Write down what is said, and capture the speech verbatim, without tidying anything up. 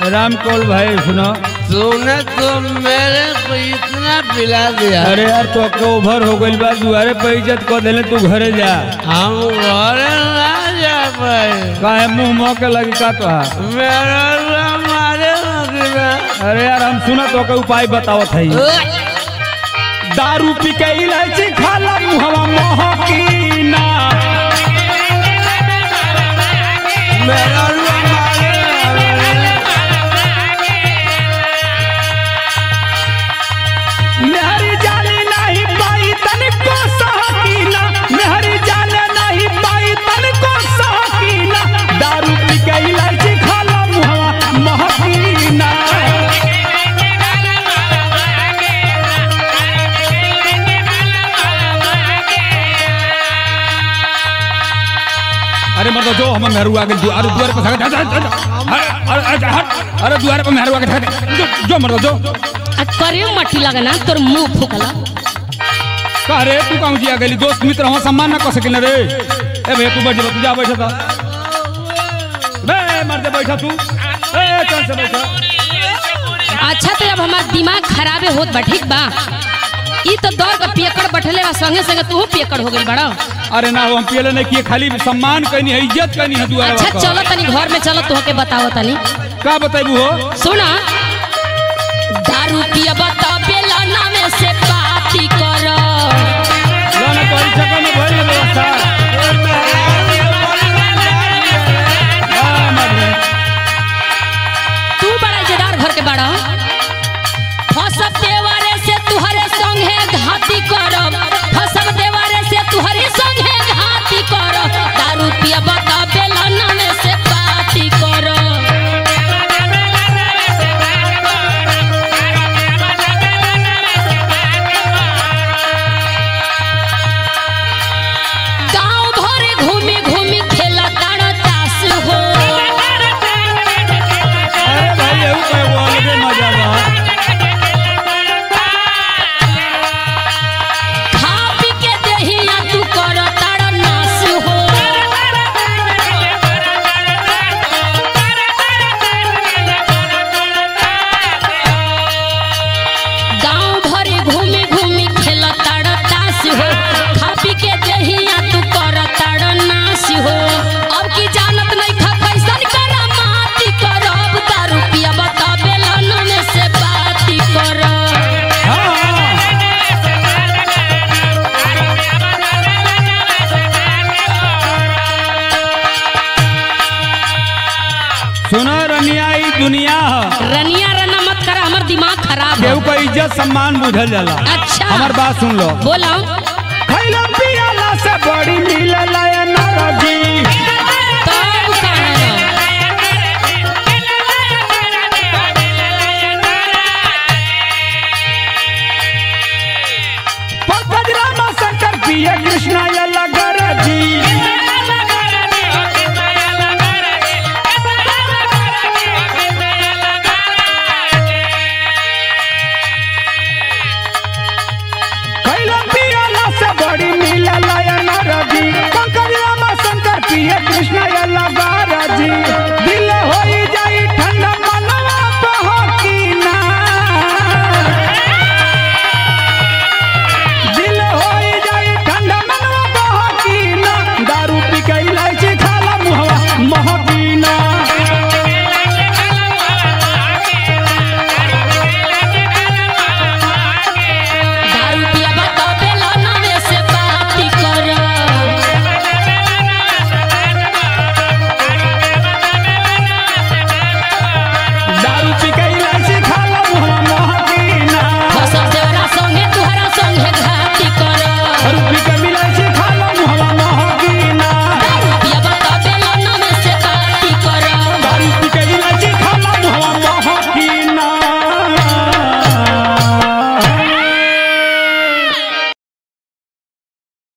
राम कौल भाई सुनो, तूने तो मेरे को इतना पिला दिया। अरे यार तो ओवर हो गई बात, दुआरे पे इज्जत को देले, तू घरे जा। हम घरे ना जा पाए, काहे मुंह मोह के लगी का तो मेरा मारे लगी। अरे यार हम सुना तो के उपाय बताओ थे। दारू पी के इलायची खाला मुहवा मोह की ना, मेरा मेहरी जाने नहीं पाई तनिको सहकीना, मेहरी जाने नहीं पाई तनिको सहकीना, दारू पी के इलायची खाला मुहवा मोह की ना। अरे मतलब जो हम मेहरू आगे अरे द्वार पे अरे अरे द्वार पे मेहरू आगे जो जो मतलब जो करे मट्टी लगना तोर मुंह फूकला। अरे तू कहूँ जिया गई दोस्त मित्र हो सम्मान ना कर सकिन रे। ए भैया तू बैठ जा, तू जा बैठा था बे मर दे बैठा तू, ए चल से बैठा। अच्छा तो अब हमार दिमाग खराबे होत बा, ठीक बा। ई तो दौड़ का पियकड़ बैठले बा, संगे संगे तू पियकड़ हो गई बड़ा। अरे ना हम पियले नहीं किए, खाली सम्मान करनी है, इज्जत करनी है दुआरे। अच्छा चलो तनी घर में चलो, तू के बताओ तनी का बताइबू हो। सुना, दारू पिया बता बेला नामे से बाती करो लाना तोरी चक्कर में भइल व्यवस्था। हां मर तू बड़ा इज्जतदार घर के बड़ा। फसब देवारे से तुहरे संगे घाती करो, फसब देवारे से तुहरे संगे घाती करो, दारू पिया बता बेला नामे से बाती करो। सुनो रनिया ई दुनिया रनिया रना मत करा, हमार दिमाग खराब है। केहू का इज्जत सम्मान बुझल जाला। अच्छा हमार बात सुन लो। बोला खैला पियाला से बड़ी मिलला ये नाराजी। तब कहां पद्मराम शंकर पिया कृष्णा ये लगरजी। कृष्ण ये लगा राजी दिल